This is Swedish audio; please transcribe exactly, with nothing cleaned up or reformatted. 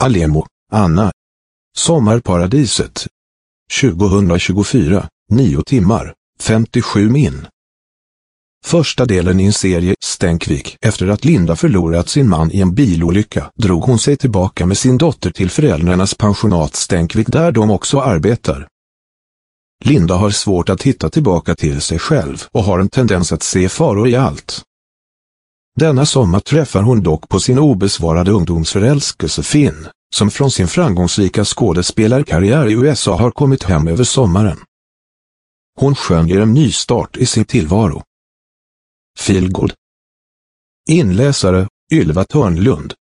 Alemo, Anna. Sommarparadiset. tjugohundratjugofyra, nio timmar, femtiosju min. Första delen i en serie Stänkvik. Efter att Linda förlorat sin man i en bilolycka drog hon sig tillbaka med sin dotter till föräldrarnas pensionat Stänkvik där de också arbetar. Linda har svårt att hitta tillbaka till sig själv och har en tendens att se faror i allt. Denna sommar träffar hon dock på sin obesvarade ungdomsförälskelse Finn, som från sin framgångsrika skådespelarkarriär i U S A har kommit hem över sommaren. Hon skönjer en ny start i sin tillvaro. Feelgood. Inläsare, Ylva Törnlund.